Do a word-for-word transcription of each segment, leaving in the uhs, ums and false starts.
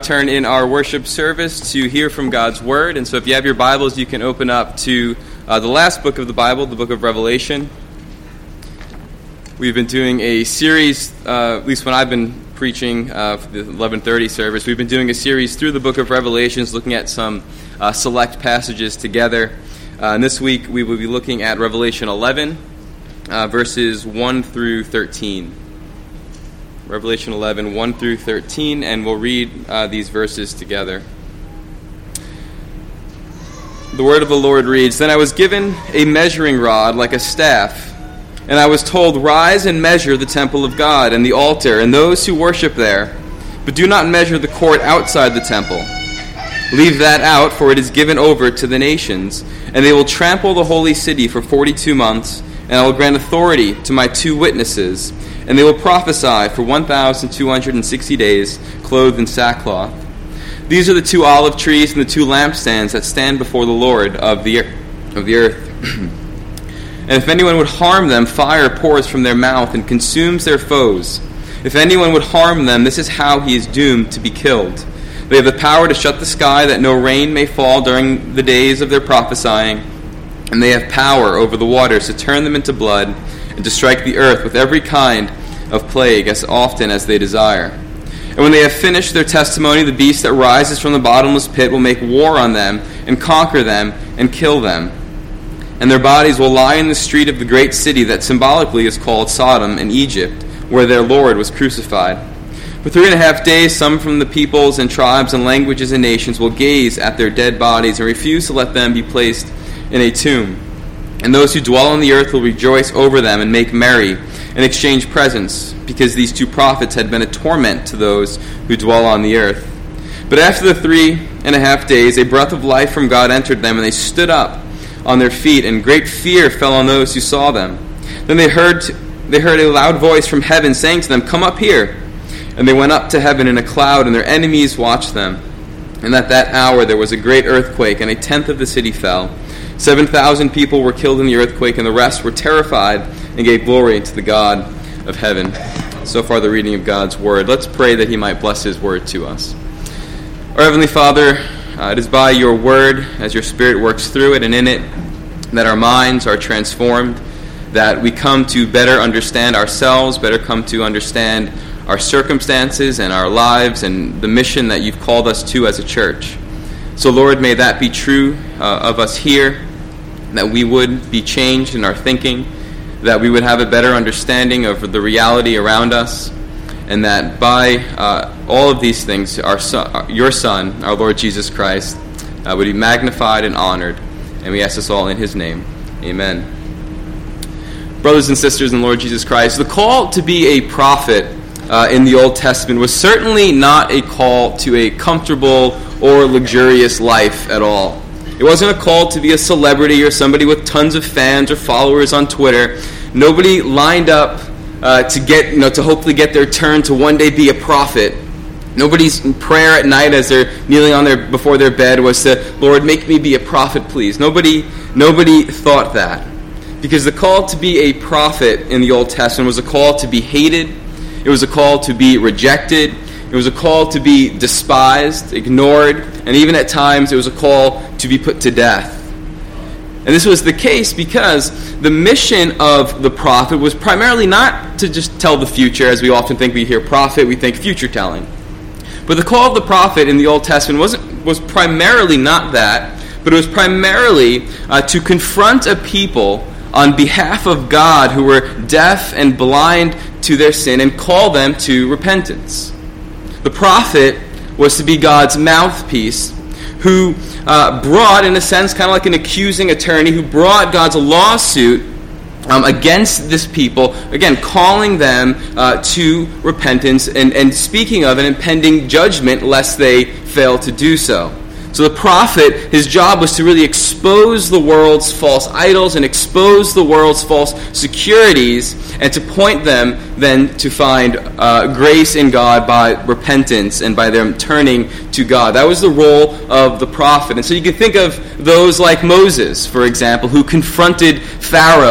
Turn in our worship service to hear from God's Word. And so if you have your Bibles, you can open up to uh, the last book of the Bible, the book of Revelation. We've been doing a series, uh, at least when I've been preaching uh, for the eleven thirty service, we've been doing a series through the book of Revelations, looking at some uh, select passages together. Uh, and this week we will be looking at Revelation eleven, uh, verses one through thirteen. Revelation eleven, one through thirteen, and we'll read uh, these verses together. The word of the Lord reads, "Then I was given a measuring rod like a staff, and I was told, 'Rise and measure the temple of God and the altar and those who worship there, but do not measure the court outside the temple. Leave that out, for it is given over to the nations, and they will trample the holy city for forty-two months, and I will grant authority to my two witnesses, and they will prophesy for one thousand two hundred sixty days, clothed in sackcloth. These are the two olive trees and the two lampstands that stand before the Lord of the of the earth. And if anyone would harm them, fire pours from their mouth and consumes their foes. If anyone would harm them, this is how he is doomed to be killed. They have the power to shut the sky that no rain may fall during the days of their prophesying, and they have power over the waters to turn them into blood and to strike the earth with every kind of plague as often as they desire. And when they have finished their testimony, the beast that rises from the bottomless pit will make war on them and conquer them and kill them. And their bodies will lie in the street of the great city that symbolically is called Sodom and Egypt, where their Lord was crucified. For three and a half days, some from the peoples and tribes and languages and nations will gaze at their dead bodies and refuse to let them be placed in a tomb. And those who dwell on the earth will rejoice over them and make merry and exchange presents, because these two prophets had been a torment to those who dwell on the earth. But after the three and a half days, a breath of life from God entered them, and they stood up on their feet, and great fear fell on those who saw them. Then they heard they heard a loud voice from heaven saying to them, 'Come up here.' And they went up to heaven in a cloud, and their enemies watched them. And at that hour there was a great earthquake, and a tenth of the city fell. Seven thousand people were killed in the earthquake, and the rest were terrified and gave glory to the God of heaven." So far the reading of God's Word. Let's pray that He might bless His Word to us. Our Heavenly Father, uh, it is by Your Word, as Your Spirit works through it and in it, that our minds are transformed, that we come to better understand ourselves, better come to understand our circumstances and our lives and the mission that You've called us to as a church. So Lord, may that be true uh, of us here, that we would be changed in our thinking, that we would have a better understanding of the reality around us, and that by uh, all of these things, our son, Your Son, our Lord Jesus Christ, uh, would be magnified and honored. And we ask this all in His name. Amen. Brothers and sisters in Lord Jesus Christ, the call to be a prophet uh, in the Old Testament was certainly not a call to a comfortable or luxurious life at all. It wasn't a call to be a celebrity or somebody with tons of fans or followers on Twitter. Nobody lined up uh, to get, you know, to hopefully get their turn to one day be a prophet. Nobody's prayer at night as they're kneeling on their before their bed was to, "Lord, make me be a prophet, please." Nobody, nobody thought that, because the call to be a prophet in the Old Testament was a call to be hated. It was a call to be rejected. It was a call to be despised, ignored, and even at times it was a call to be put to death. And this was the case because the mission of the prophet was primarily not to just tell the future, as we often think. We hear prophet, we think future telling. But the call of the prophet in the Old Testament wasn't, was primarily not that, but it was primarily uh, to confront a people on behalf of God who were deaf and blind to their sin and call them to repentance. The prophet was to be God's mouthpiece, who uh, brought, in a sense, kind of like an accusing attorney, who brought God's lawsuit um, against this people, again, calling them uh, to repentance and, and speaking of an impending judgment lest they fail to do so. So the prophet, his job was to really expose the world's false idols and expose the world's false securities, and to point them then to find uh, grace in God by repentance and by them turning to God. That was the role of the prophet. And so you can think of those like Moses, for example, who confronted Pharaoh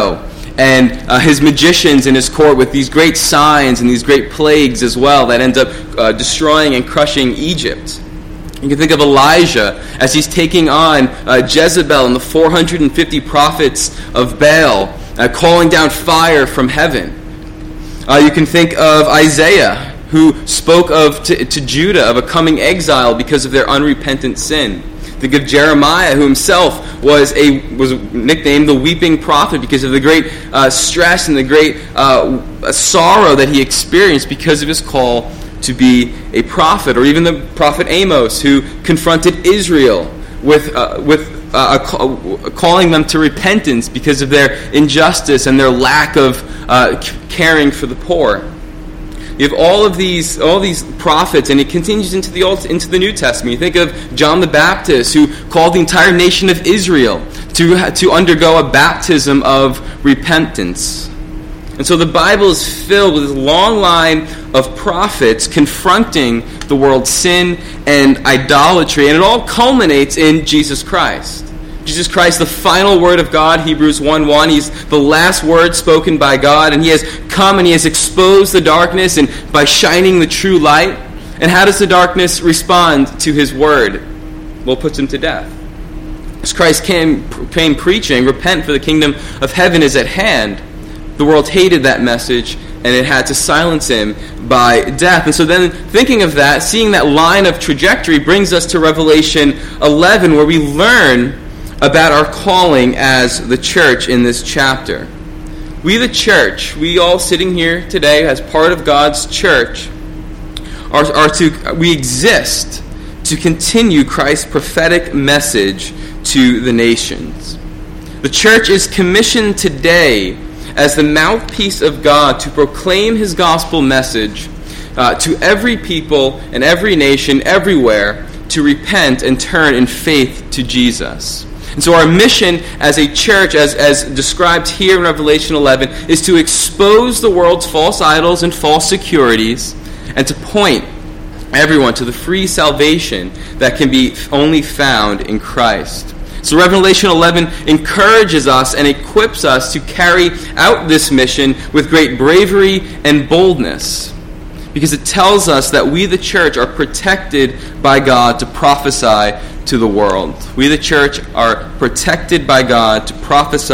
and uh, his magicians in his court with these great signs and these great plagues as well that end up uh, destroying and crushing Egypt. You can think of Elijah as he's taking on uh, Jezebel and the four hundred fifty prophets of Baal, uh, calling down fire from heaven. Uh, you can think of Isaiah, who spoke of to, to Judah of a coming exile because of their unrepentant sin. Think of Jeremiah, who himself was a was nicknamed the weeping prophet because of the great uh, stress and the great uh, sorrow that he experienced because of his call to be a prophet. Or even the prophet Amos, who confronted Israel with uh, with uh, a, a calling them to repentance because of their injustice and their lack of uh, caring for the poor. You have all of these, all these prophets, and it continues into the Old, into the New Testament. You think of John the Baptist, who called the entire nation of Israel to to undergo a baptism of repentance. And so the Bible is filled with this long line of prophets confronting the world's sin and idolatry, and it all culminates in Jesus Christ. Jesus Christ, the final word of God, Hebrews one one, he's the last word spoken by God, and he has come and he has exposed the darkness and by shining the true light. And how does the darkness respond to his word? Well, it puts him to death. As Christ came, came preaching, repent for the kingdom of heaven is at hand, the world hated that message and it had to silence him by death. And so then thinking of that, seeing that line of trajectory brings us to Revelation eleven, where we learn about our calling as the church in this chapter. We the church, we all sitting here today as part of God's church, are, are to we exist to continue Christ's prophetic message to the nations. The church is commissioned today as the mouthpiece of God to proclaim his gospel message uh, to every people and every nation everywhere to repent and turn in faith to Jesus. And so our mission as a church, as, as described here in Revelation eleven, is to expose the world's false idols and false securities and to point everyone to the free salvation that can be only found in Christ. So Revelation eleven encourages us and equips us to carry out this mission with great bravery and boldness, because it tells us that we, the church, are protected by God to prophesy to the world. We, the church, are protected by God to prophesy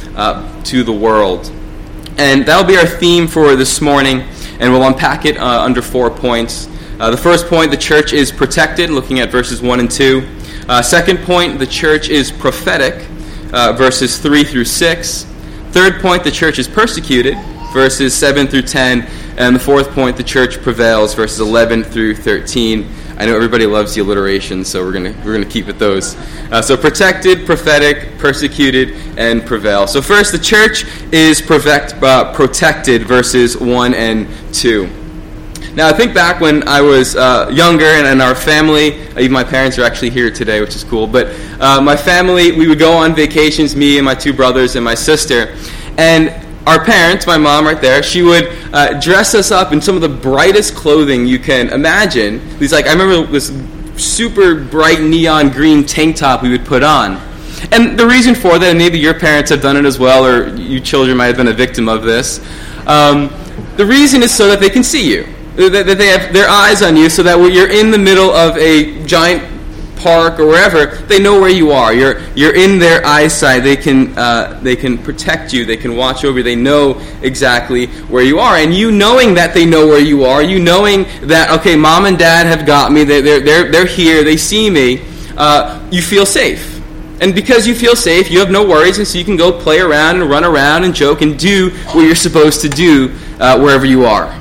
uh, to the world. And that'll be our theme for this morning, and we'll unpack it uh, under four points. Uh, the first point, the church is protected, looking at verses one and two. Uh, second point, the church is prophetic, uh, verses three through six. Third point, the church is persecuted, verses seven through ten. And the fourth point, the church prevails, verses eleven through thirteen. I know everybody loves the alliteration, so we're gonna we're gonna keep it those. Uh, so protected, prophetic, persecuted, and prevail. So first, the church is perfect, uh, protected, verses one and two. Now, I think back when I was uh, younger, and in our family, even my parents are actually here today, which is cool, but uh, my family, we would go on vacations, me and my two brothers and my sister, and our parents, my mom right there, she would uh, dress us up in some of the brightest clothing you can imagine. These, like, I remember this super bright neon green tank top we would put on. And the reason for that, and maybe your parents have done it as well, or you children might have been a victim of this, um, the reason is so that they can see you. That they have their eyes on you, so that when you're in the middle of a giant park or wherever, they know where you are. You're you're in their eyesight. They can uh, they can protect you. They can watch over you. They know exactly where you are. And you knowing that they know where you are, you knowing that, okay, mom and dad have got me. They're they're they're, they're here. They see me. Uh, you feel safe. And because you feel safe, you have no worries, and so you can go play around and run around and joke and do what you're supposed to do uh, wherever you are.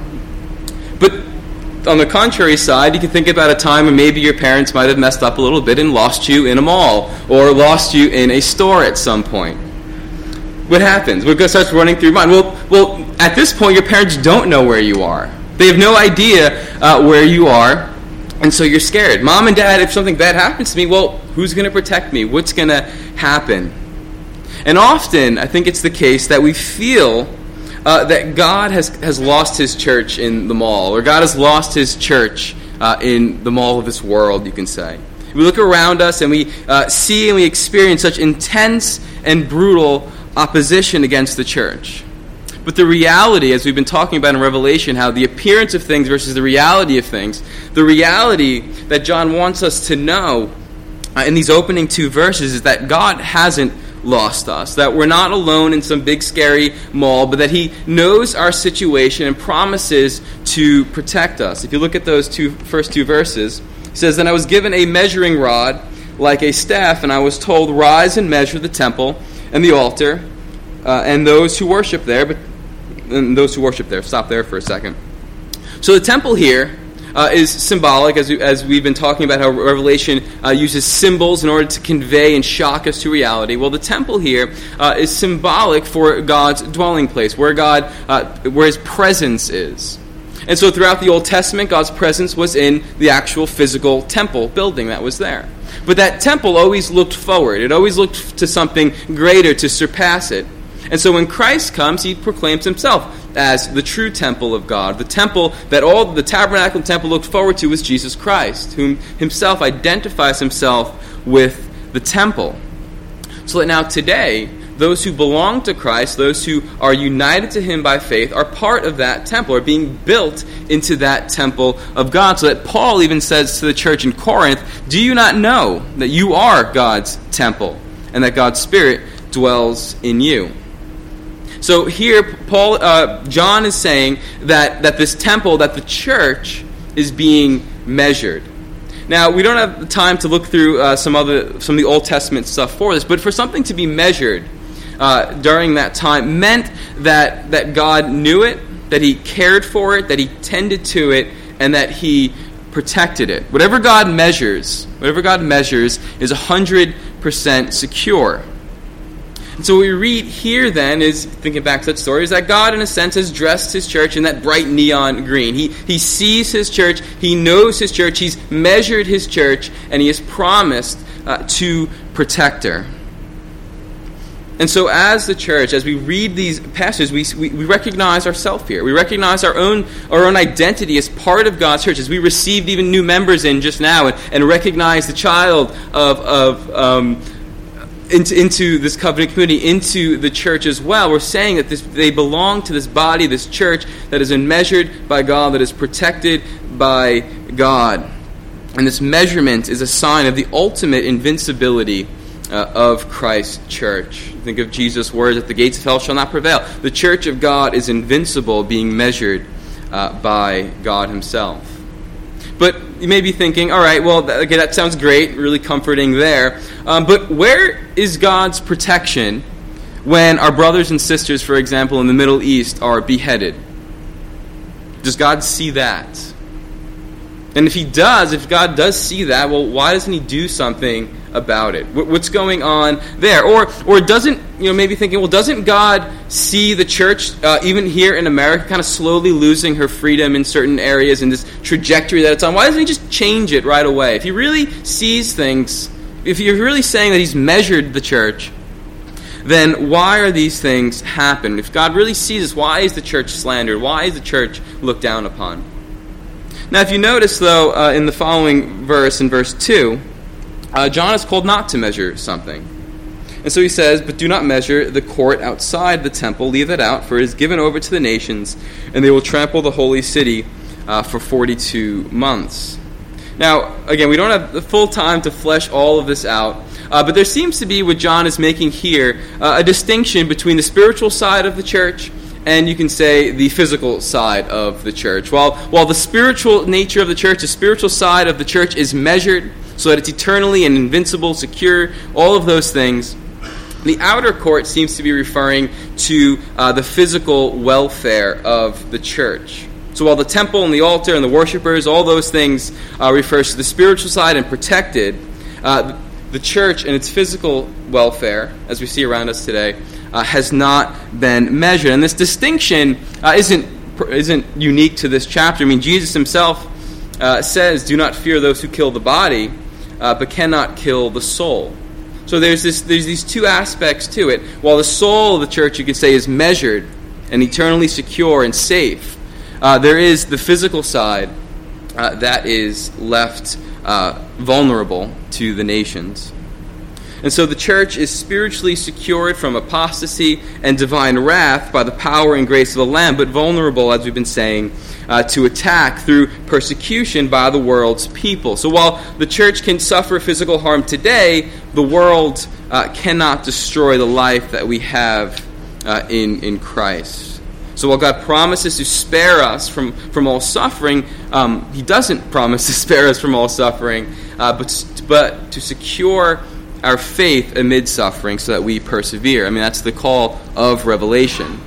But on the contrary side, you can think about a time when maybe your parents might have messed up a little bit and lost you in a mall or lost you in a store at some point. What happens? What starts running through your mind? Well, well, at this point, your parents don't know where you are. They have no idea uh, where you are, and so you're scared. Mom and Dad, if something bad happens to me, well, who's going to protect me? What's going to happen? And often, I think it's the case that we feel Uh, that God has, has lost his church in the mall, or God has lost his church uh, in the mall of this world, you can say. We look around us and we uh, see and we experience such intense and brutal opposition against the church. But the reality, as we've been talking about in Revelation, how the appearance of things versus the reality of things, the reality that John wants us to know uh, in these opening two verses is that God hasn't lost us, that we're not alone in some big scary mall, but that he knows our situation and promises to protect us. If you look at those two first two verses, it says, "Then I was given a measuring rod like a staff, and I was told, 'Rise and measure the temple and the altar uh, and those who worship there.'" But and those who worship there. Stop there for a second. So the temple here uh, is symbolic, as, we, as we've been talking about how Revelation uh, uses symbols in order to convey and shock us to reality. Well, the temple here uh, is symbolic for God's dwelling place, where God, uh, where His presence is. And so throughout the Old Testament, God's presence was in the actual physical temple building that was there. But that temple always looked forward. It always looked to something greater to surpass it. And so when Christ comes, he proclaims himself as the true temple of God. The temple that all the tabernacle and temple looked forward to was Jesus Christ, whom himself identifies himself with the temple. So that now today, those who belong to Christ, those who are united to him by faith, are part of that temple, are being built into that temple of God. So that Paul even says to the church in Corinth, "Do you not know that you are God's temple and that God's Spirit dwells in you?" So here, Paul, uh, John is saying that, that this temple, that the church, is being measured. Now, we don't have the time to look through uh, some other some of the Old Testament stuff for this, but for something to be measured uh, during that time meant that that God knew it, that he cared for it, that he tended to it, and that he protected it. Whatever God measures, whatever God measures is one hundred percent secure. And so what we read here then is, thinking back to that story, is that God in a sense has dressed his church in that bright neon green. He, he sees his church, he knows his church, he's measured his church, and he has promised uh, to protect her. And so as the church, as we read these passages, we, we, we recognize ourselves here. We recognize our own our own identity as part of God's church. As we received even new members in just now and, and recognize the child of, of um, into, into this covenant community, into the church as well, we're saying that this, they belong to this body, this church that is measured by God, that is protected by God. And this measurement is a sign of the ultimate invincibility Uh, of Christ's church. Think of Jesus' words, that the gates of hell shall not prevail. The church of God is invincible, being measured uh, by God himself. But you may be thinking, all right, well, that, okay, that sounds great, really comforting there. Um, but where is God's protection when our brothers and sisters, for example, in the Middle East are beheaded? Does God see that? And if he does, if God does see that, well, why doesn't he do something about it? What's going on there? Or or doesn't, you know, maybe thinking, well, doesn't God see the church, uh, even here in America, kind of slowly losing her freedom in certain areas and this trajectory that it's on? Why doesn't he just change it right away? If he really sees things, if you're really saying that he's measured the church, then why are these things happening? If God really sees this, why is the church slandered? Why is the church looked down upon? Now, if you notice, though, uh, in the following verse, in verse two, uh, John is called not to measure something. And so he says, "But do not measure the court outside the temple. Leave that out, for it is given over to the nations, and they will trample the holy city uh, for forty-two months. Now, again, we don't have the full time to flesh all of this out, uh, but there seems to be, what John is making here, uh, a distinction between the spiritual side of the church and you can say the physical side of the church. While, while the spiritual nature of the church, the spiritual side of the church is measured so that it's eternally and invincible, secure, all of those things, the outer court seems to be referring to uh, the physical welfare of the church. So while the temple and the altar and the worshipers, all those things uh, refers to the spiritual side and protected, uh, the church and its physical welfare, as we see around us today, Uh, has not been measured. And this distinction uh, isn't isn't unique to this chapter. I mean, Jesus himself uh, says, "Do not fear those who kill the body, uh, but cannot kill the soul." So there's this there's these two aspects to it. While the soul of the church, you could say, is measured and eternally secure and safe, uh, there is the physical side uh, that is left uh, vulnerable to the nations. And so the church is spiritually secured from apostasy and divine wrath by the power and grace of the Lamb, but vulnerable, as we've been saying, uh, to attack through persecution by the world's people. So while the church can suffer physical harm today, the world uh, cannot destroy the life that we have uh, in, in Christ. So while God promises to spare us from, from all suffering, um, he doesn't promise to spare us from all suffering, uh, but, but to secure our faith amid suffering so that we persevere. I mean, that's the call of Revelation,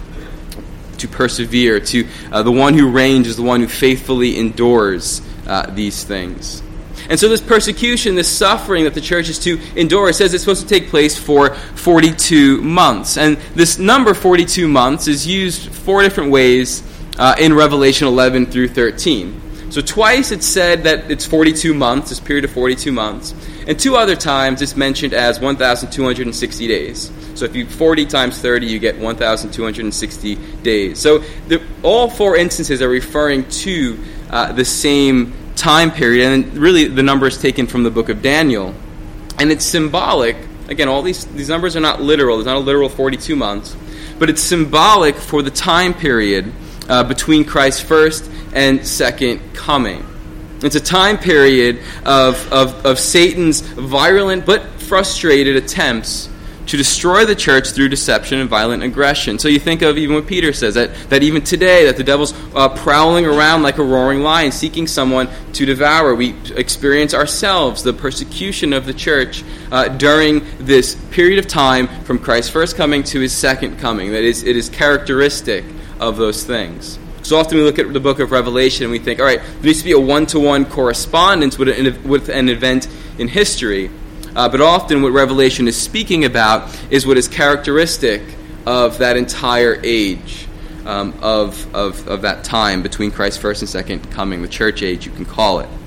to persevere, to uh, the one who reigns is the one who faithfully endures uh, these things. And so this persecution, this suffering that the church is to endure, it says it's supposed to take place for forty-two months. And this number, forty-two months, is used four different ways uh, in Revelation eleven through thirteen. So twice it's said that it's forty-two months, this period of forty-two months. And two other times it's mentioned as one thousand two hundred sixty days. So if you forty times thirty, you get one thousand two hundred sixty days. So the, all four instances are referring to uh, the same time period, and really the number is taken from the book of Daniel. And it's symbolic. Again, all these, these numbers are not literal. There's not a literal forty-two months. But it's symbolic for the time period uh, between Christ's first and second coming. It's a time period of, of, of Satan's virulent but frustrated attempts to destroy the church through deception and violent aggression. So you think of even what Peter says, that, that even today, that the devil's uh, prowling around like a roaring lion, seeking someone to devour. We experience ourselves the persecution of the church uh, during this period of time from Christ's first coming to his second coming. That is, it is characteristic of those things. So often we look at the book of Revelation and we think, all right, there needs to be a one-to-one correspondence with an, with an event in history. Uh, but often what Revelation is speaking about is what is characteristic of that entire age, um, of, of, of that time between Christ's first and second coming, the church age, you can call it.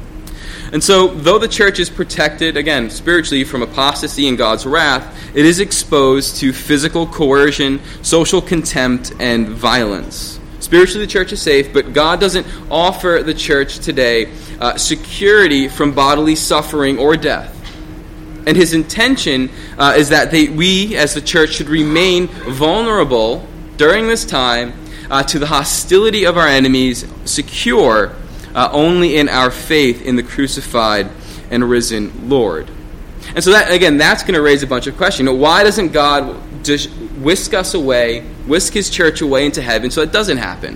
And so, though the church is protected, again, spiritually from apostasy and God's wrath, it is exposed to physical coercion, social contempt, and violence. Spiritually, the church is safe, but God doesn't offer the church today uh, security from bodily suffering or death. And his intention uh, is that they, we, as the church, should remain vulnerable during this time uh, to the hostility of our enemies, secure uh, only in our faith in the crucified and risen Lord. And so that, again, that's going to raise a bunch of questions. You know, why doesn't God just whisk us away, whisk his church away into heaven so it doesn't happen?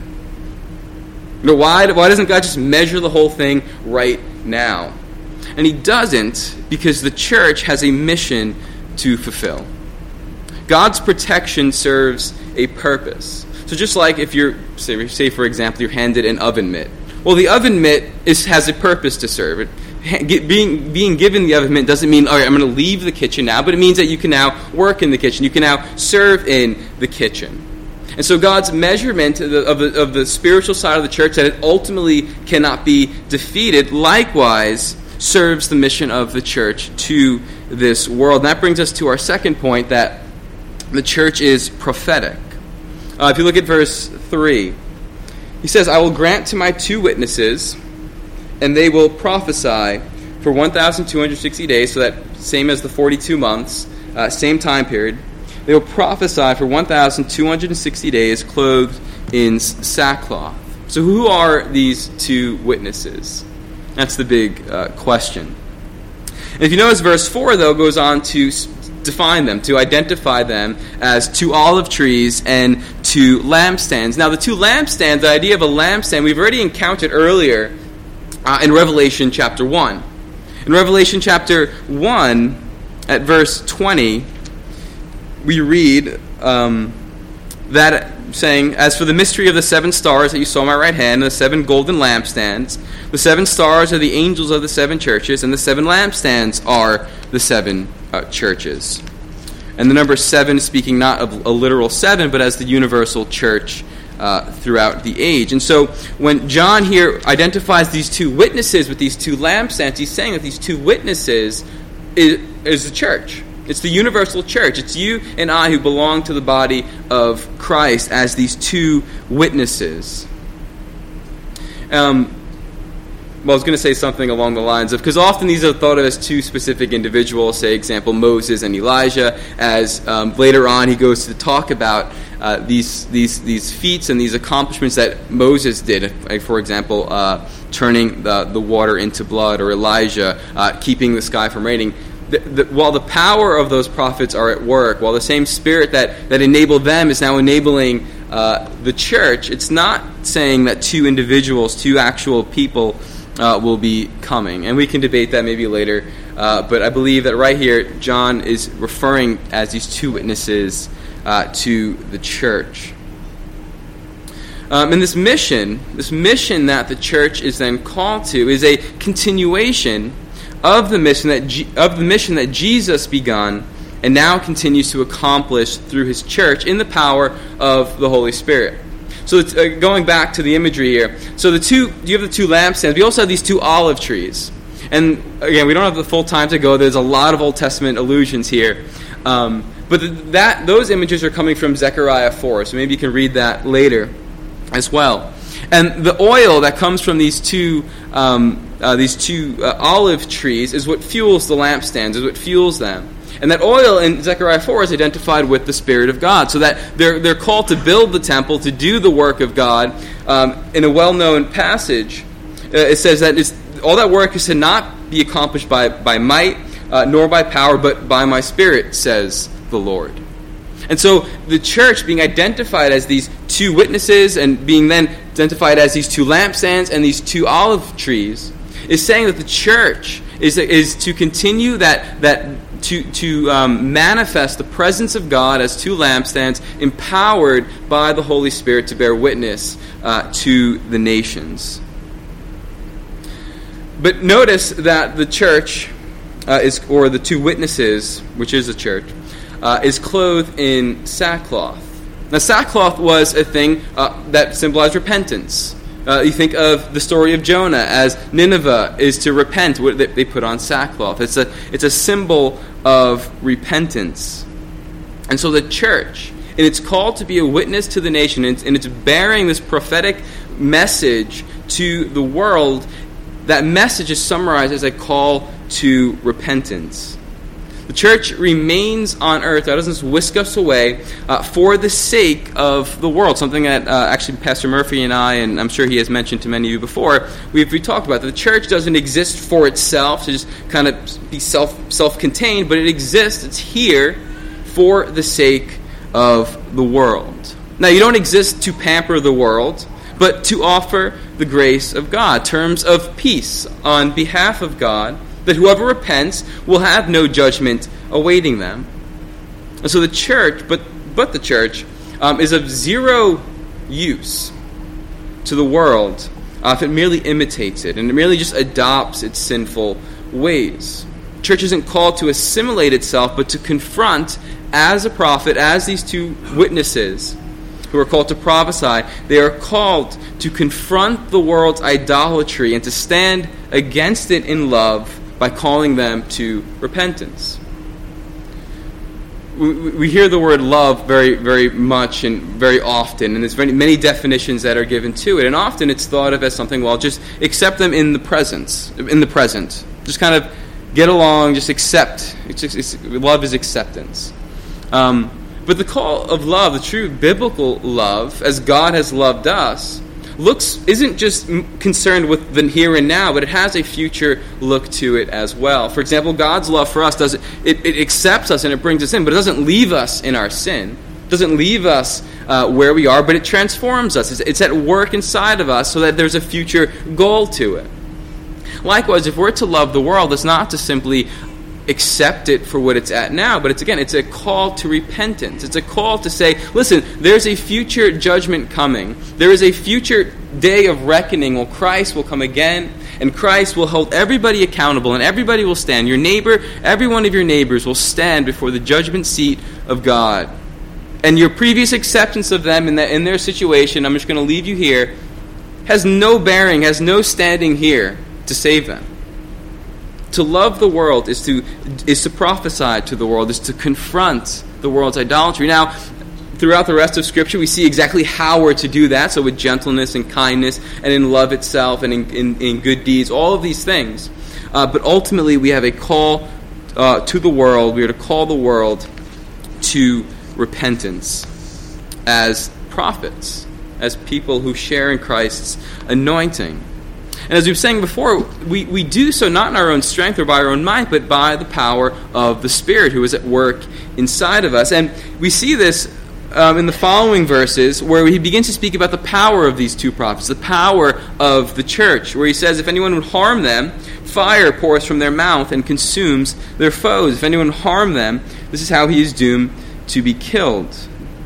You know, why, why doesn't God just measure the whole thing right now? And he doesn't because the church has a mission to fulfill. God's protection serves a purpose. So just like if you're, say, say for example, you're handed an oven mitt. Well, the oven mitt is, has a purpose to serve. It, being, being given the oven mitt doesn't mean, all right, I'm going to leave the kitchen now, but it means that you can now work in the kitchen. You can now serve in the kitchen. And so God's measurement of the, of the, of the spiritual side of the church, that it ultimately cannot be defeated, likewise serves the mission of the church to this world. And that brings us to our second point, that the church is prophetic. Uh, if you look at verse three, he says, I will grant to my two witnesses, and they will prophesy for one thousand two hundred sixty days, so that same as the forty-two months, uh, same time period. They will prophesy for one thousand two hundred sixty days, clothed in sackcloth. So who are these two witnesses? That's the big uh, question. And if you notice, verse four, though, goes on to define them, to identify them as two olive trees and two lampstands. Now, the two lampstands, the idea of a lampstand, we've already encountered earlier uh, in Revelation chapter one. In Revelation chapter one, at verse twenty, we read um, that saying, as for the mystery of the seven stars that you saw on my right hand, and the seven golden lampstands, the seven stars are the angels of the seven churches, and the seven lampstands are the seven uh, churches. And the number seven, speaking not of a literal seven, but as the universal church uh, throughout the age. And so when John here identifies these two witnesses with these two lampstands, he's saying that these two witnesses is, is the church. It's the universal church. It's you and I who belong to the body of Christ as these two witnesses. Um, well, I was going to say something along the lines of, because often these are thought of as two specific individuals, say, example, Moses and Elijah, as um, later on he goes to talk about uh, these these these feats and these accomplishments that Moses did, like, for example, uh, turning the, the water into blood, or Elijah uh, keeping the sky from raining. The, the, while the power of those prophets are at work, while the same Spirit that, that enabled them is now enabling uh, the church, it's not saying that two individuals, two actual people uh, will be coming. And we can debate that maybe later. Uh, but I believe that right here, John is referring as these two witnesses uh, to the church. Um, and this mission, this mission that the church is then called to, is a continuation of the mission that G- of the mission that Jesus begun and now continues to accomplish through his church in the power of the Holy Spirit. So it's, uh, going back to the imagery here, so the two you have the two lampstands. We also have these two olive trees, and again, we don't have the full time to go. There's a lot of Old Testament allusions here, um, but the, that those images are coming from Zechariah four. So maybe you can read that later as well. And the oil that comes from these two um, uh, these two uh, olive trees is what fuels the lampstands, is what fuels them. And that oil in Zechariah four is identified with the Spirit of God, so that they're they're called to build the temple, to do the work of God. Um, in a well-known passage, uh, it says that it's, all that work is to not be accomplished by, by might, uh, nor by power, but by my Spirit, says the Lord. And so the church being identified as these two witnesses and being then identified as these two lampstands and these two olive trees is saying that the church is is to continue that that to to um, manifest the presence of God as two lampstands, empowered by the Holy Spirit to bear witness uh, to the nations. But notice that the church uh, is, or the two witnesses, which is the church, uh, is clothed in sackcloth. Now, sackcloth was a thing uh, that symbolized repentance. Uh, you think of the story of Jonah, as Nineveh is to repent. They put on sackcloth. It's a it's a symbol of repentance. And so the church, and it's called to be a witness to the nation, and it's, and it's bearing this prophetic message to the world. That message is summarized as a call to repentance. The church remains on earth. That doesn't whisk us away uh, for the sake of the world. Something that uh, actually Pastor Murphy and I, and I'm sure he has mentioned to many of you before, we've we talked about that. The church doesn't exist for itself, to just kind of be self, self-contained, but it exists, it's here for the sake of the world. Now, you don't exist to pamper the world, but to offer the grace of God, terms of peace on behalf of God, that whoever repents will have no judgment awaiting them. And so the church, but but the church, um, is of zero use to the world uh, if it merely imitates it and it merely just adopts its sinful ways. The church isn't called to assimilate itself, but to confront, as a prophet, as these two witnesses who are called to prophesy, they are called to confront the world's idolatry and to stand against it in love by calling them to repentance. We, we hear the word love very, very much and very often, and there's very many definitions that are given to it. And often it's thought of as something, well, just accept them in the presence, in the present. Just kind of get along, just accept. It's just, it's, love is acceptance. Um, but the call of love, the true biblical love, as God has loved us, looks isn't just concerned with the here and now, but it has a future look to it as well. For example, God's love for us does it, it accepts us and it brings us in, but it doesn't leave us in our sin. It doesn't leave us uh, where we are, but it transforms us. It's, it's at work inside of us so that there's a future goal to it. Likewise, if we're to love the world, it's not to simply accept it for what it's at now, but it's again, it's a call to repentance. It's a call to say, listen, there's a future judgment coming. There is a future day of reckoning where Christ will come again, and Christ will hold everybody accountable, and everybody will stand. Your neighbor, every one of your neighbors will stand before the judgment seat of God. And your previous acceptance of them in, that, in their situation, I'm just going to leave you here, has no bearing, has no standing here to save them. To love the world is to is to prophesy to the world, is to confront the world's idolatry. Now, throughout the rest of Scripture, we see exactly how we're to do that. So with gentleness and kindness and in love itself and in, in, in good deeds, all of these things. Uh, but ultimately, we have a call uh, to the world. We are to call the world to repentance as prophets, as people who share in Christ's anointing. And as we were saying before, we, we do so not in our own strength or by our own might, but by the power of the Spirit who is at work inside of us. And we see this um, in the following verses where he begins to speak about the power of these two prophets, the power of the church, where he says, if anyone would harm them, fire pours from their mouth and consumes their foes. If anyone would harm them, this is how he is doomed to be killed.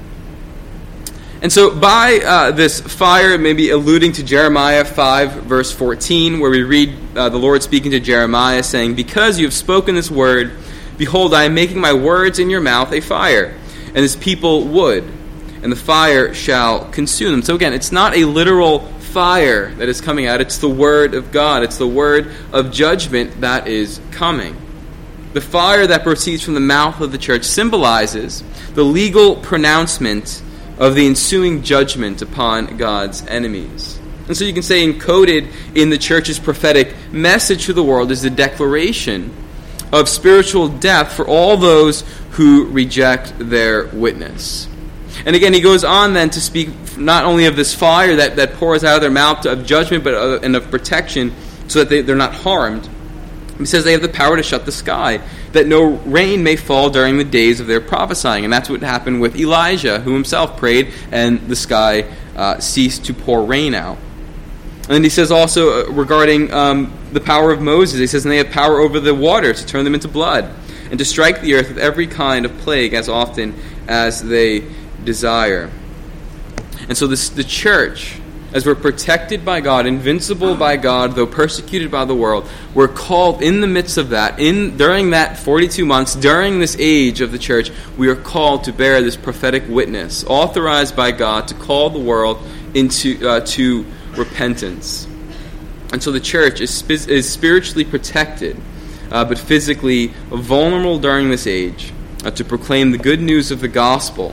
And so by uh, this fire, maybe alluding to Jeremiah five, verse fourteen, where we read uh, the Lord speaking to Jeremiah, saying, because you have spoken this word, behold, I am making my words in your mouth a fire, and this people wood, and the fire shall consume them. So again, it's not a literal fire that is coming out. It's the word of God. It's the word of judgment that is coming. The fire that proceeds from the mouth of the church symbolizes the legal pronouncement of the ensuing judgment upon God's enemies. And so you can say encoded in the church's prophetic message to the world is the declaration of spiritual death for all those who reject their witness. And again, he goes on then to speak not only of this fire that, that pours out of their mouth of judgment, but of, and of protection so that they, they're not harmed. He says they have the power to shut the sky, that no rain may fall during the days of their prophesying. And that's what happened with Elijah, who himself prayed, and the sky uh, ceased to pour rain out. And then he says also uh, regarding um, the power of Moses, he says, and they have power over the water to turn them into blood, and to strike the earth with every kind of plague as often as they desire. And so this, the church, as we're protected by God, invincible by God, though persecuted by the world, we're called in the midst of that, in during that forty-two months, during this age of the church, we are called to bear this prophetic witness, authorized by God to call the world into uh, to repentance. And so the church is, is spiritually protected, uh, but physically vulnerable during this age, uh, to proclaim the good news of the gospel.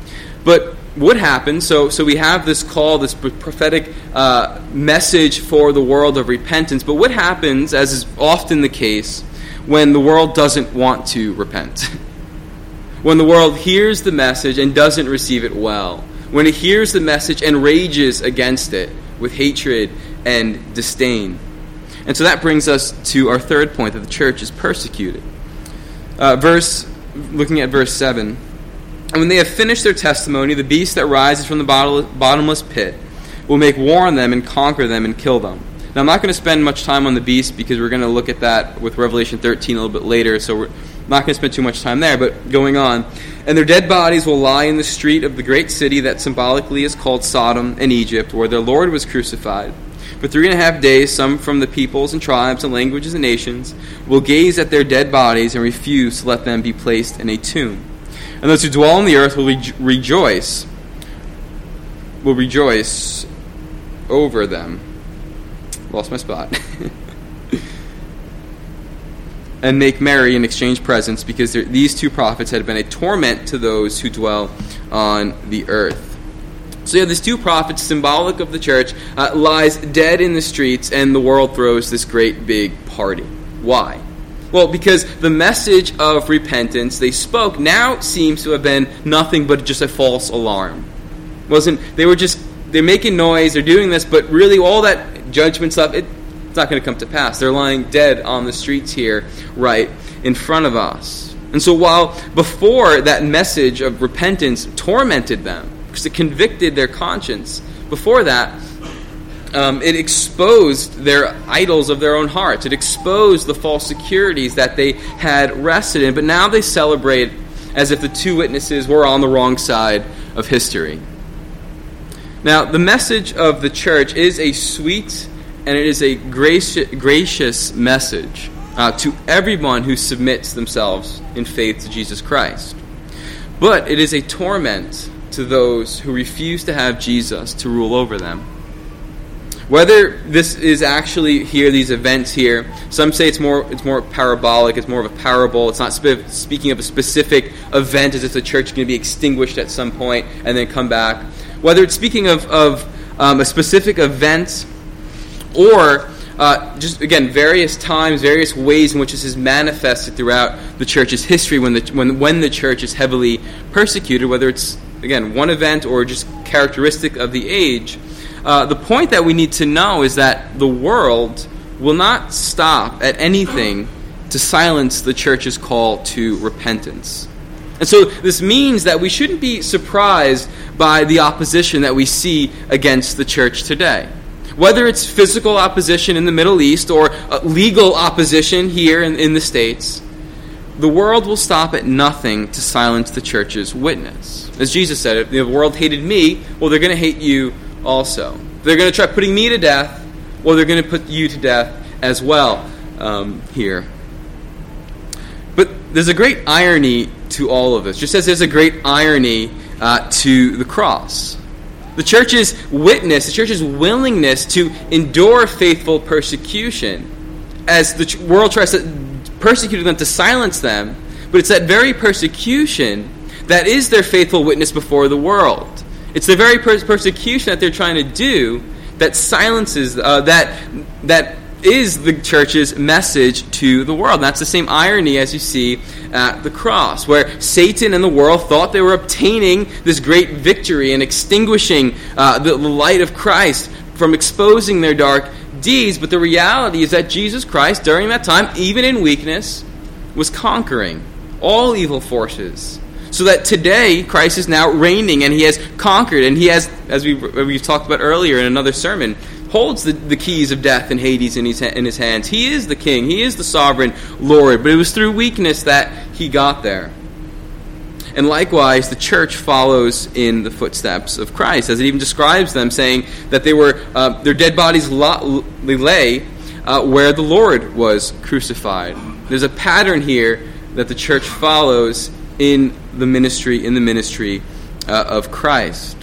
But what happens, so so we have this call, this prophetic uh, message for the world of repentance, but what happens, as is often the case, when the world doesn't want to repent? When the world hears the message and doesn't receive it well. When it hears the message and rages against it with hatred and disdain. And so that brings us to our third point, that the church is persecuted. Uh, verse, looking at verse seven. And when they have finished their testimony, the beast that rises from the bottomless pit will make war on them and conquer them and kill them. Now, I'm not going to spend much time on the beast because we're going to look at that with Revelation thirteen a little bit later, so we're not going to spend too much time there, but going on. And their dead bodies will lie in the street of the great city that symbolically is called Sodom and Egypt, where their Lord was crucified. For three and a half days, some from the peoples and tribes and languages and nations will gaze at their dead bodies and refuse to let them be placed in a tomb. And those who dwell on the earth will re- rejoice, will rejoice over them. Lost my spot. And make merry and exchange presents, because these two prophets had been a torment to those who dwell on the earth. So you have these two prophets, symbolic of the church, uh, lies dead in the streets, and the world throws this great big party. Why? Well, because the message of repentance they spoke now seems to have been nothing but just a false alarm. Wasn't they were just they're making noise, they're doing this, but really all that judgment stuff, it, it's not going to come to pass. They're lying dead on the streets here, right in front of us. And so while before that message of repentance tormented them, because it convicted their conscience, before that, Um, it exposed their idols of their own hearts. It exposed the false securities that they had rested in. But now they celebrate as if the two witnesses were on the wrong side of history. Now, the message of the church is a sweet and it is a gracious, gracious message uh, to everyone who submits themselves in faith to Jesus Christ. But it is a torment to those who refuse to have Jesus to rule over them. Whether this is actually here, these events here, some say it's more it's more parabolic, it's more of a parable. It's not spe- speaking of a specific event as if the church is going to be extinguished at some point and then come back. Whether it's speaking of, of um, a specific event or uh, just, again, various times, various ways in which this is manifested throughout the church's history when the, when, when the church is heavily persecuted, whether it's, again, one event or just characteristic of the age. Uh, the point that we need to know is that the world will not stop at anything to silence the church's call to repentance. And so this means that we shouldn't be surprised by the opposition that we see against the church today. Whether it's physical opposition in the Middle East or uh, legal opposition here in, in the States, the world will stop at nothing to silence the church's witness. As Jesus said, if the world hated me, well, they're going to hate you also. They're going to try putting me to death, well, they're going to put you to death as well um, here. But there's a great irony to all of this, just as there's a great irony uh, to the cross. The church's witness, the church's willingness to endure faithful persecution as the world tries to persecute them to silence them, but it's that very persecution that is their faithful witness before the world. It's the very per- persecution that they're trying to do that silences, uh, that that is the church's message to the world. And that's the same irony as you see at the cross, where Satan and the world thought they were obtaining this great victory and extinguishing uh, the, the light of Christ from exposing their dark deeds. But the reality is that Jesus Christ, during that time, even in weakness, was conquering all evil forces. So that today, Christ is now reigning, and he has conquered, and he has, as we we talked about earlier in another sermon, holds the, the keys of death and Hades in his, in his hands. He is the king. He is the sovereign Lord. But it was through weakness that he got there. And likewise, the church follows in the footsteps of Christ, as it even describes them, saying that they were uh, their dead bodies lo- they lay uh, where the Lord was crucified. There's a pattern here that the church follows in the ministry, in the ministry uh, of Christ.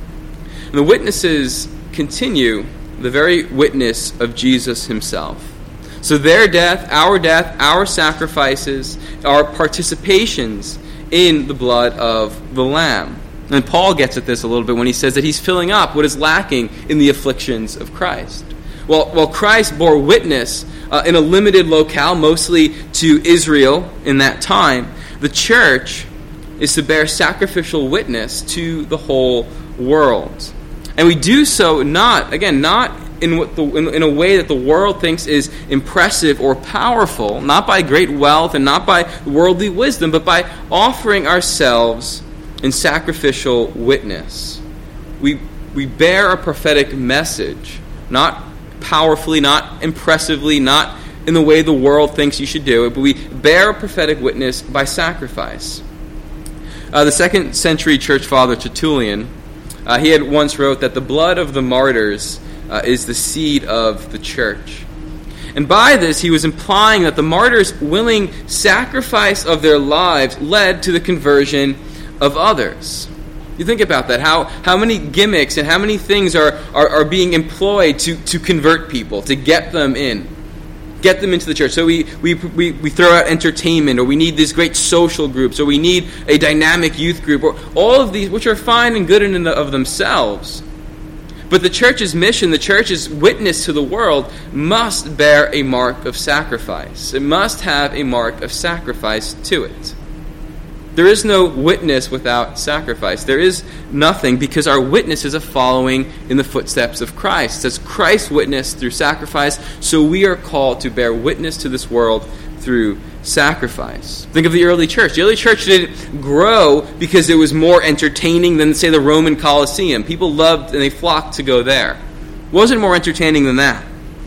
And the witnesses continue the very witness of Jesus himself. So their death, our death, our sacrifices, our participations in the blood of the Lamb. And Paul gets at this a little bit when he says that he's filling up what is lacking in the afflictions of Christ. Well, while Christ bore witness uh, in a limited locale, mostly to Israel in that time, the church is to bear sacrificial witness to the whole world. And we do so not, again, not in what the, in, in a way that the world thinks is impressive or powerful, not by great wealth and not by worldly wisdom, but by offering ourselves in sacrificial witness. We we bear a prophetic message, not powerfully, not impressively, not in the way the world thinks you should do it, but we bear a prophetic witness by sacrifice. Uh, the second century church father Tertullian, uh, he had once wrote that the blood of the martyrs uh, is the seed of the church. And by this, he was implying that the martyrs' willing sacrifice of their lives led to the conversion of others. You think about that, how how many gimmicks and how many things are, are, are being employed to, to convert people, to get them in, get them into the church. So we, we, we, we throw out entertainment, or we need these great social groups, or we need a dynamic youth group, or all of these, which are fine and good in and of themselves. But the church's mission, the church's witness to the world, must bear a mark of sacrifice. It must have a mark of sacrifice to it. There is no witness without sacrifice. There is nothing, because our witness is a following in the footsteps of Christ. As Christ witnessed through sacrifice, so we are called to bear witness to this world through sacrifice. Think of the early church. The early church didn't grow because it was more entertaining than, say, the Roman Colosseum. People loved and they flocked to go there. It wasn't more entertaining than that.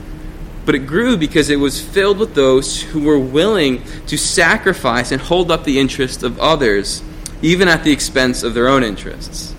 But it grew because it was filled with those who were willing to sacrifice and hold up the interests of others, even at the expense of their own interests.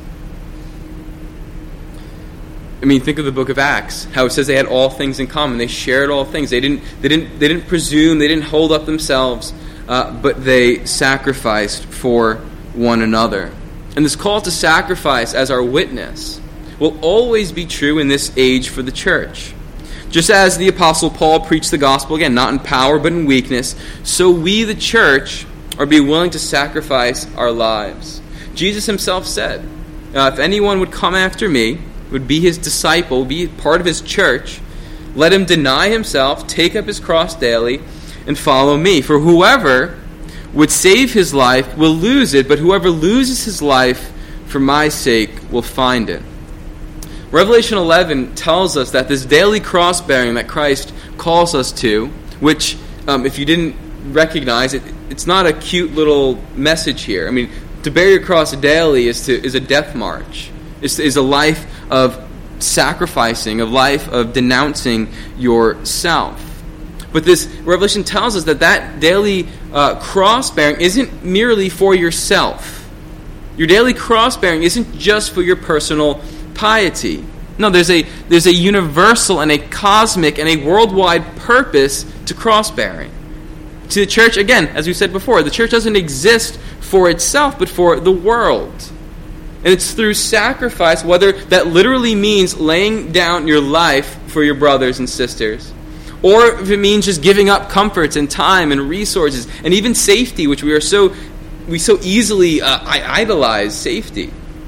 I mean, think of the book of Acts, how it says they had all things in common. They shared all things. They didn't, they didn't, they didn't presume. They didn't hold up themselves, uh, but they sacrificed for one another. And this call to sacrifice as our witness, will always be true in this age for the church. Just as the Apostle Paul preached the gospel, again, not in power but in weakness, so we, the church, are be willing to sacrifice our lives. Jesus himself said, uh, if anyone would come after me, would be his disciple, be part of his church, let him deny himself, take up his cross daily, and follow me. For whoever would save his life will lose it, but whoever loses his life for my sake will find it. Revelation eleven tells us that this daily cross-bearing that Christ calls us to, which, um, if you didn't recognize it, it's not a cute little message here. I mean, to bear your cross daily is to is a death march. It's is a life of sacrificing, a life of denouncing yourself. But this Revelation tells us that that daily uh, cross-bearing isn't merely for yourself. Your daily cross-bearing isn't just for your personal piety. No, there's a there's a universal and a cosmic and a worldwide purpose to cross-bearing. To the church, again, as we said before, the church doesn't exist for itself, but for the world. And it's through sacrifice, whether that literally means laying down your life for your brothers and sisters, or if it means just giving up comforts and time and resources and even safety, which we are so we so easily uh, idolize safety.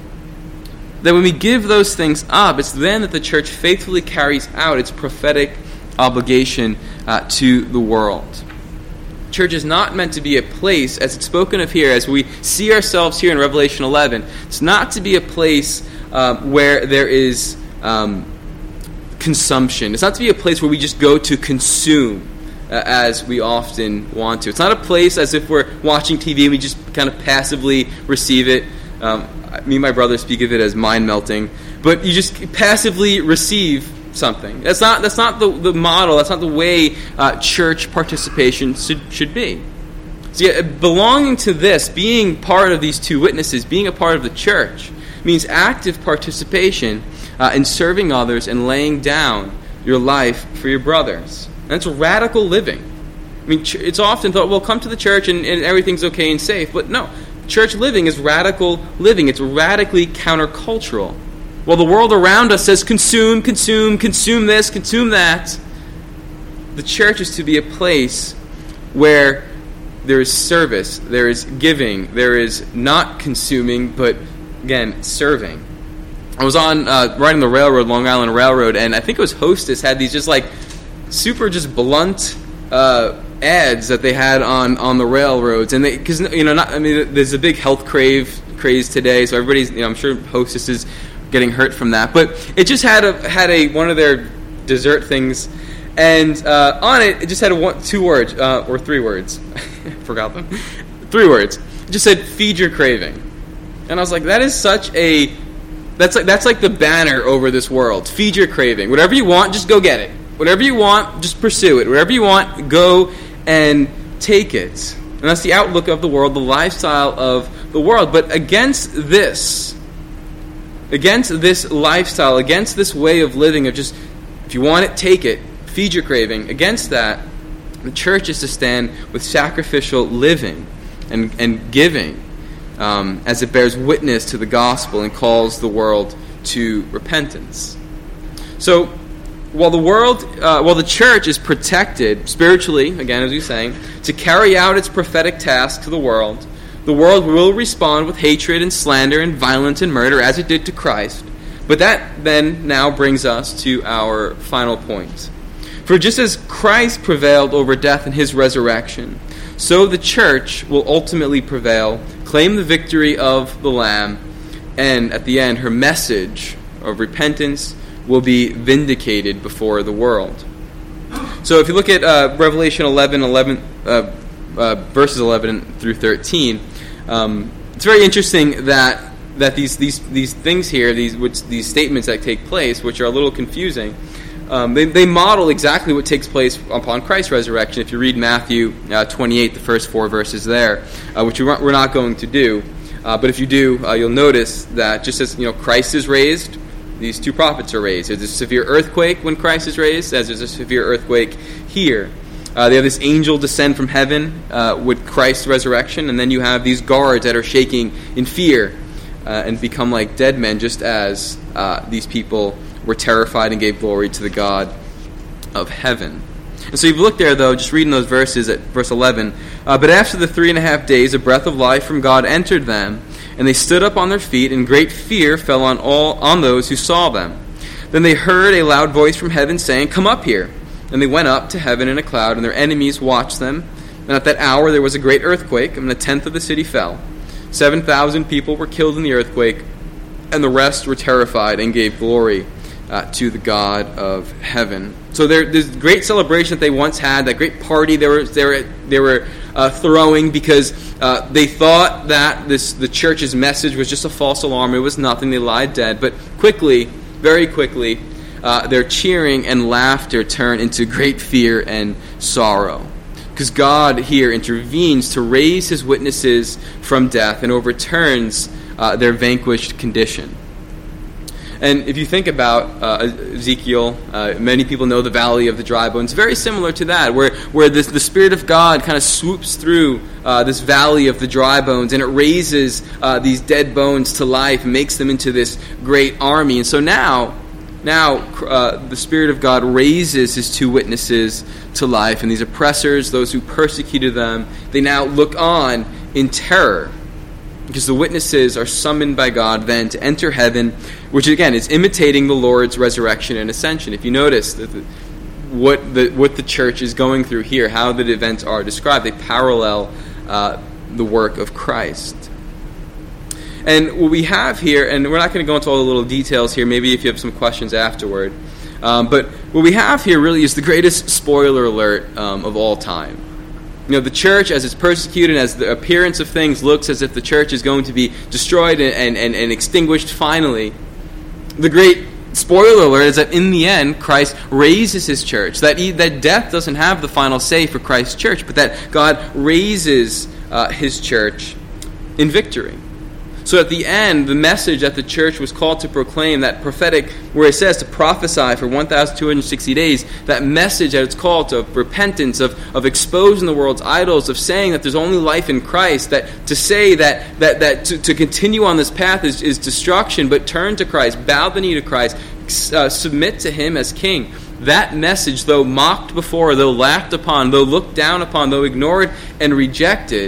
That when we give those things up, it's then that the church faithfully carries out its prophetic obligation uh, to the world. Church is not meant to be a place, as it's spoken of here, as we see ourselves here in Revelation eleven, it's not to be a place uh, where there is um, consumption. It's not to be a place where we just go to consume uh, as we often want to. It's not a place as if we're watching T V and we just kind of passively receive it. Um, me and my brother speak of it as mind melting, but you just passively receive something. That's not that's not the, the model. That's not the way uh, church participation should, should be. So yeah, belonging to this, being part of these two witnesses, being a part of the church, means active participation uh, in serving others and laying down your life for your brothers. And that's radical living. I mean, it's often thought, well, come to the church and, and everything's okay and safe. But no, church living is radical living. It's radically countercultural. While the world around us says consume, consume, consume this, consume that, the church is to be a place where there is service, there is giving, there is not consuming, but again, serving. I was on uh, riding the railroad, Long Island Railroad, and I think it was Hostess had these just like super just blunt uh, ads that they had on, on the railroads, and they because you know not I mean there's a big health crave craze today, so everybody's you know I'm sure Hostess is getting hurt from that, but it just had a had a one of their dessert things, and uh, on it it just had a one, two words uh, or three words, forgot them, three words. It just said "feed your craving," and I was like, that is such a that's like that's like the banner over this world. Feed your craving. Whatever you want, just go get it. Whatever you want, just pursue it. Whatever you want, go and take it. And that's the outlook of the world, the lifestyle of the world. But against this. Against this lifestyle, against this way of living of just, if you want it, take it, feed your craving, against that, the church is to stand with sacrificial living and, and giving um, as it bears witness to the gospel and calls the world to repentance. So, while the world, uh, while the church is protected spiritually, again, as you're saying, to carry out its prophetic task to the world, the world will respond with hatred and slander and violence and murder as it did to Christ. But that then now brings us to our final point. For just as Christ prevailed over death in his resurrection, so the church will ultimately prevail, claim the victory of the Lamb, and at the end her message of repentance will be vindicated before the world. So if you look at uh, Revelation eleven, eleven uh, uh, verses eleven through thirteen, Um, it's very interesting that that these these these things here, these which these statements that take place, which are a little confusing, um, they they model exactly what takes place upon Christ's resurrection. If you read Matthew uh, twenty-eight, the first four verses there, uh, which we're not going to do, uh, but if you do, uh, you'll notice that just as you know Christ is raised, these two prophets are raised. There's a severe earthquake when Christ is raised, as there's a severe earthquake here. Uh, they have this angel descend from heaven uh, with Christ's resurrection, and then you have these guards that are shaking in fear uh, and become like dead men, just as uh, these people were terrified and gave glory to the God of heaven. And so you've looked there, though, just reading those verses at verse eleven. Uh, but after the three and a half days, a breath of life from God entered them, and they stood up on their feet, and great fear fell on all on those who saw them. Then they heard a loud voice from heaven saying, "Come up here." And they went up to heaven in a cloud, and their enemies watched them. And at that hour there was a great earthquake, and a tenth of the city fell. Seven thousand people were killed in the earthquake, and the rest were terrified and gave glory uh, to the God of heaven. So there, this great celebration that they once had, that great party they were they were they were uh, throwing because uh, they thought that this the church's message was just a false alarm. It was nothing. They lied dead. But quickly, very quickly, uh, their cheering and laughter turned into great fear and sorrow, because God here intervenes to raise his witnesses from death and overturns uh, their vanquished condition. And if you think about uh, Ezekiel, uh, many people know the Valley of the Dry Bones. Very similar to that, where where this, the Spirit of God kind of swoops through uh, this Valley of the Dry Bones, and it raises uh, these dead bones to life and makes them into this great army. And so now, now uh, the Spirit of God raises his two witnesses to life, and these oppressors, those who persecuted them, they now look on in terror, because the witnesses are summoned by God then to enter heaven, which again is imitating the Lord's resurrection and ascension. If you notice that the, what the what the church is going through here, how the events are described, they parallel uh, the work of Christ. And what we have here, and we're not going to go into all the little details here, maybe if you have some questions afterward, um, but what we have here really is the greatest spoiler alert um, of all time. You know, the church, as it's persecuted, as the appearance of things looks as if the church is going to be destroyed and, and, and extinguished finally, the great spoiler alert is that in the end, Christ raises his church. That he, that death doesn't have the final say for Christ's church, but that God raises uh, his church in victory. So at the end, the message that the church was called to proclaim, that prophetic, where it says to prophesy for one thousand two hundred sixty days, that message that it's called to repentance, of, of exposing the world's idols, of saying that there's only life in Christ, that to say that that, that to, to continue on this path is, is destruction, but turn to Christ, bow the knee to Christ, uh, submit to him as king. That message, though mocked before, though laughed upon, though looked down upon, though ignored and rejected,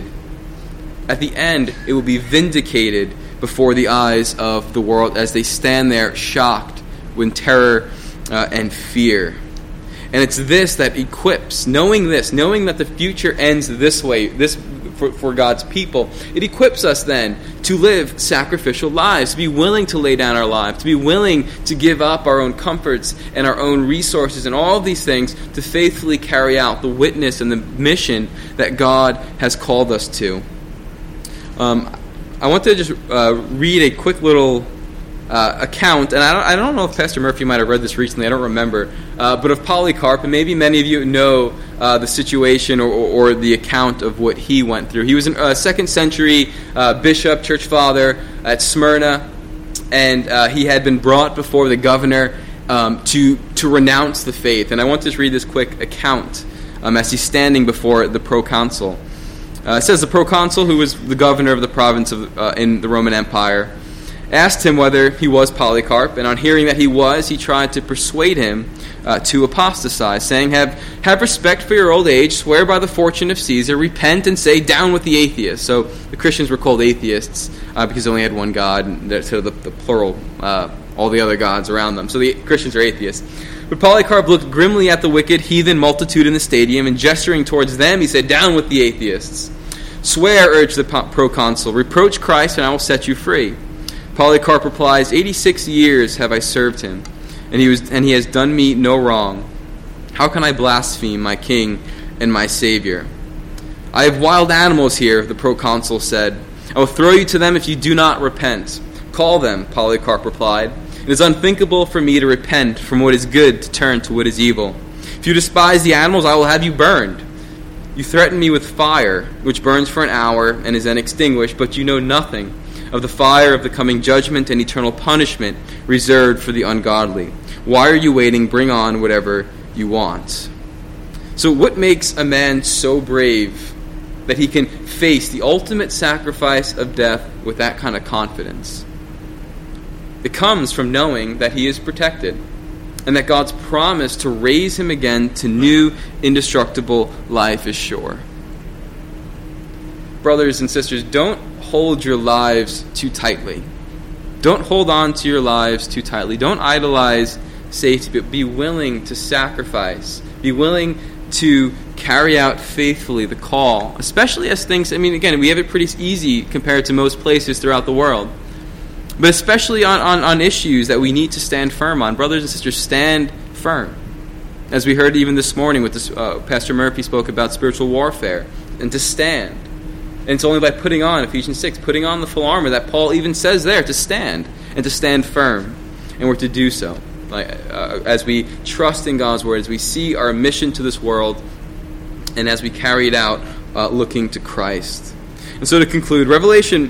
at the end, it will be vindicated before the eyes of the world as they stand there shocked with terror uh, and fear. And it's this that equips, knowing this, knowing that the future ends this way, this for, for God's people, it equips us then to live sacrificial lives, to be willing to lay down our lives, to be willing to give up our own comforts and our own resources and all of these things to faithfully carry out the witness and the mission that God has called us to. Um, I want to just uh, read a quick little uh, account, and I don't, I don't know if Pastor Murphy might have read this recently, I don't remember, uh, but of Polycarp, and maybe many of you know uh, the situation or, or, or the account of what he went through. He was a uh, second century uh, bishop, church father at Smyrna, and uh, he had been brought before the governor um, to, to renounce the faith. And I want to just read this quick account um, as he's standing before the proconsul. Uh, it says the proconsul, who was the governor of the province of, uh, in the Roman Empire, asked him whether he was Polycarp, and on hearing that he was, he tried to persuade him uh, to apostatize, saying, have, have respect for your old age, swear by the fortune of Caesar, repent and say, down with the atheists. So the Christians were called atheists uh, because they only had one God, and that's sort of the, the plural, uh, all the other gods around them. So the Christians are atheists. But Polycarp looked grimly at the wicked heathen multitude in the stadium, and gesturing towards them, he said, down with the atheists. Swear, urged the proconsul, reproach Christ, and I will set you free. Polycarp replies, eighty-six years have I served him, and he was and he has done me no wrong. How can I blaspheme my king and my Savior? I have wild animals here, the proconsul said. I will throw you to them if you do not repent. Call them, Polycarp replied. It is unthinkable for me to repent from what is good to turn to what is evil. If you despise the animals, I will have you burned. You threaten me with fire, which burns for an hour and is then extinguished, but you know nothing of the fire of the coming judgment and eternal punishment reserved for the ungodly. Why are you waiting? Bring on whatever you want. So what makes a man so brave that he can face the ultimate sacrifice of death with that kind of confidence? It comes from knowing that he is protected and that God's promise to raise him again to new, indestructible life is sure. Brothers and sisters, don't hold your lives too tightly. Don't hold on to your lives too tightly. Don't idolize safety, but be willing to sacrifice. Be willing to carry out faithfully the call, especially as things, I mean, again, we have it pretty easy compared to most places throughout the world. But especially on, on, on issues that we need to stand firm on. Brothers and sisters, stand firm. As we heard even this morning with this, uh, Pastor Murphy spoke about spiritual warfare and to stand. And it's only by putting on, Ephesians six, putting on the full armor that Paul even says there to stand and to stand firm. And we're to do so. Like, uh, as we trust in God's word, as we see our mission to this world, and as we carry it out uh, looking to Christ. And so to conclude, Revelation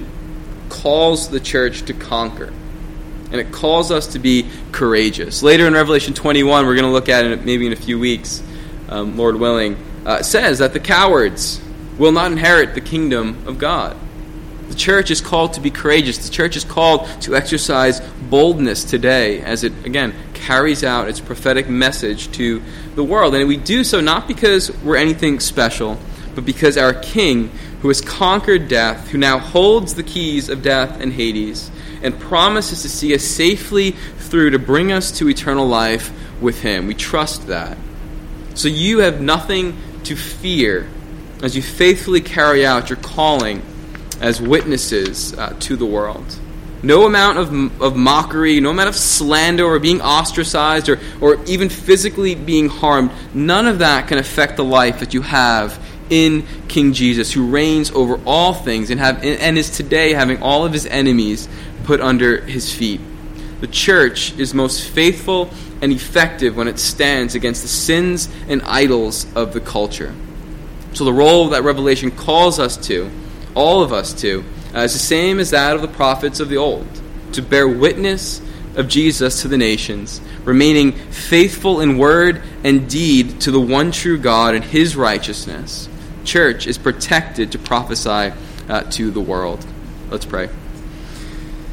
calls the church to conquer. And it calls us to be courageous. Later in Revelation twenty-one, we're going to look at it maybe in a few weeks, um, Lord willing, uh, says that the cowards will not inherit the kingdom of God. The church is called to be courageous. The church is called to exercise boldness today as it, again, carries out its prophetic message to the world. And we do so not because we're anything special, but because our King, who has conquered death, who now holds the keys of death and Hades, and promises to see us safely through to bring us to eternal life with him. We trust that. So you have nothing to fear as you faithfully carry out your calling as witnesses uh, to the world. No amount of of mockery, no amount of slander or being ostracized or, or even physically being harmed, none of that can affect the life that you have in King Jesus, who reigns over all things and have and is today having all of his enemies put under his feet. The church is most faithful and effective when it stands against the sins and idols of the culture. So the role that Revelation calls us to, all of us to, uh, is the same as that of the prophets of the old, to bear witness of Jesus to the nations, remaining faithful in word and deed to the one true God and his righteousness. Church is protected to prophesy uh, to the world. Let's pray.